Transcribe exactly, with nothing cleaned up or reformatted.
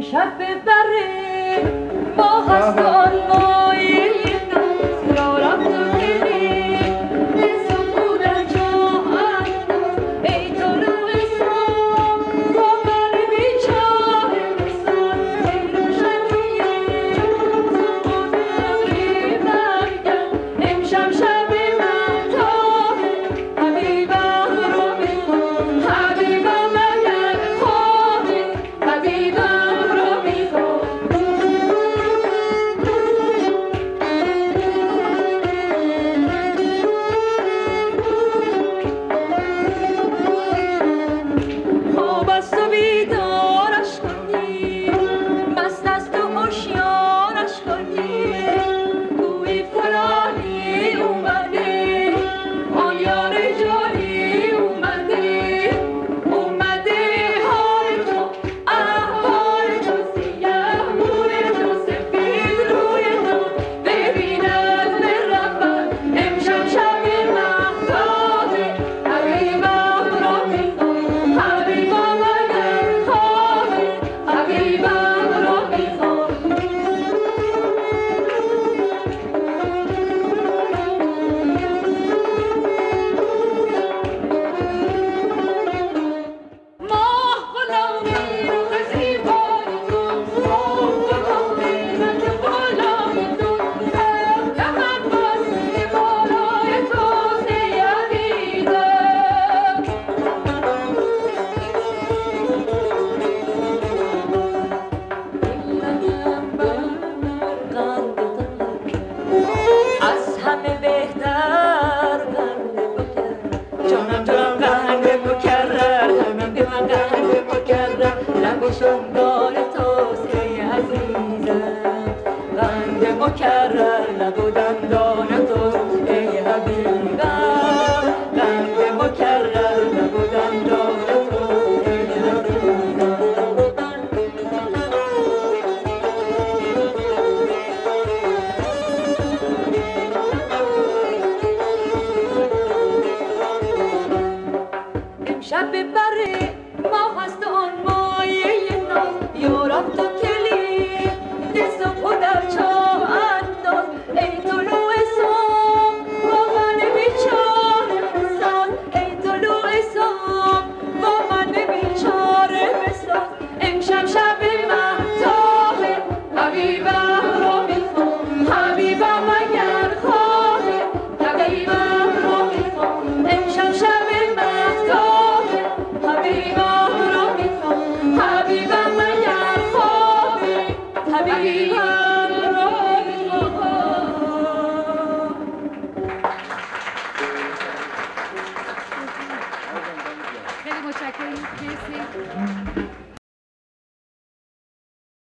امشب ببره ما هست آن مایی ناز را رفت و گلی سکودن جا ای تو رو حساب با من بیچاره بسان ای روشن روی سکودن برگرد امشب شب من تابه حبیبم رو میخوام حبیبم اگر خوابه حبیبم رو میخوام خواب است و بیدارش کنی مست است و هوشیارش کنی گویی فلانی اومده آن یار جانی اومده اومده حال تو احوال تو سیه موی تو سفید روی تو ببیند برود امشب شب مهتابه حبیبم رو میخوام حبیبم اگر خوابه حبیبم رو میخوام ماه غلامی رخ زیبای تو ماه غلامی رنگ بالای تو دهد بسته بالای تو سیه دیده از همه بهتر قند مکرر جانم جانم قند مکرر همین به من قند مکرر لب و شنگال توست ای عزیزم قند مکرر لب و دندان توست ای حبیبم قند مکرر لب و دندان توست ای حبیبم امشب ببره ما هست آن مایه ناز یا رفت و کلی دست و پا در چاه انداز ای طلوع صبح با من بیچاره بساز ای طلوع صبح با من بیچاره بساز امشب شب مهتابه حبیبم رو میخوام حبیبم اگر خوابه حبیبم رو میخوام امشب شب مهتابه حبیبم رو میخوام حبیبم اگر خوابه حبیبم رو میخوام خیلی متشکرم. مرسی.